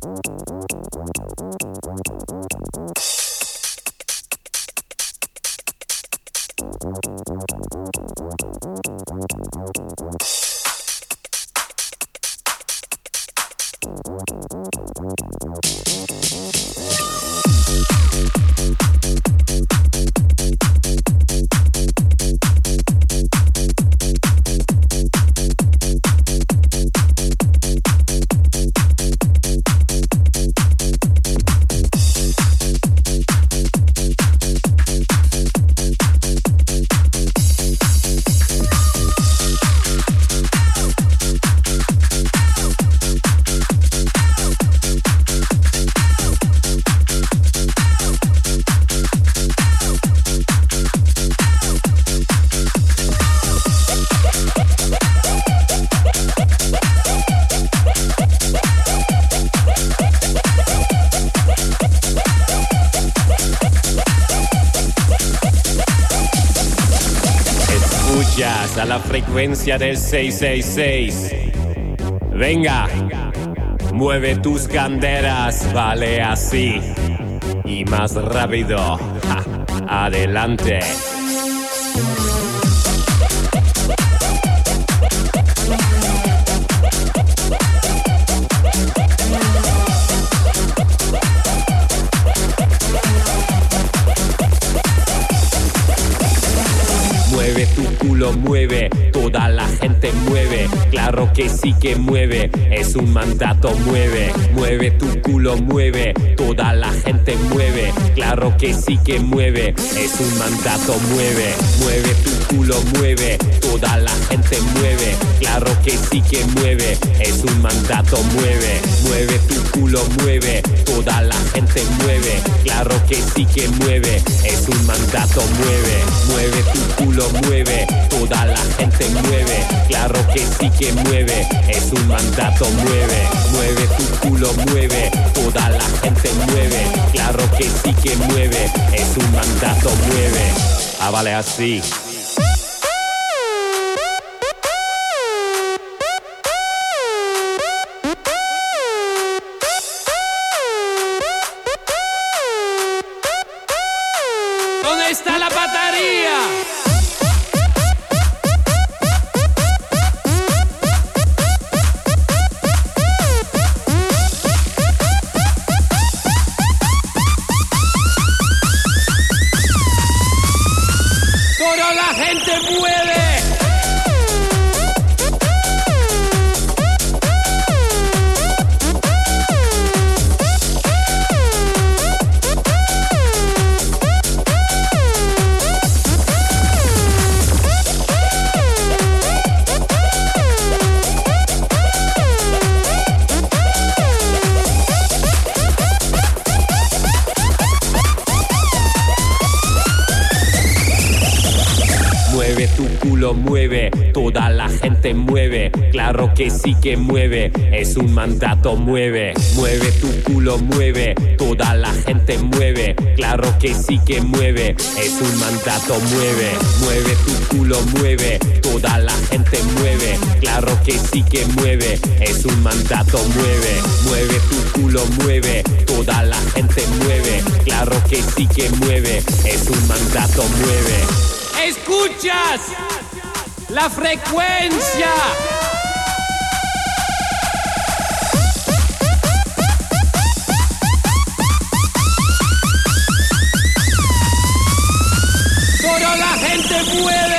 A la frecuencia del 666. Venga, mueve tus caderas, vale así. Y más rápido, adelante. Mueve tu culo, mueve, toda la gente mueve, claro que sí que mueve, es un mandato, mueve, mueve tu culo, mueve, toda la gente mueve, claro que sí que mueve, es un mandato, mueve, mueve tu culo, mueve, toda la gente mueve, claro que sí que mueve, es un mandato, mueve, mueve tu culo, mueve, toda la gente mueve, claro que sí que mueve, es un mandato, mueve, mueve tu culo, mueve, toda la gente mueve, claro que sí que mueve, es un mandato, mueve, mueve tu culo, mueve, toda la gente mueve, claro que sí que mueve, es un mandato, mueve, vale así. ¿Dónde está la batería? Pero la gente mueve. Mueve tu culo, mueve, toda la gente mueve, claro que sí que mueve, es un mandato, mueve, mueve tu culo, mueve, toda la gente mueve, claro que sí que mueve, es un mandato, mueve, mueve tu culo, mueve, toda la gente mueve, claro que sí que mueve, es un mandato, mueve, mueve tu culo, mueve, toda la gente mueve, claro que sí que mueve, es un mandato, mueve. ¿Escuchas la frecuencia? Pero la gente muere.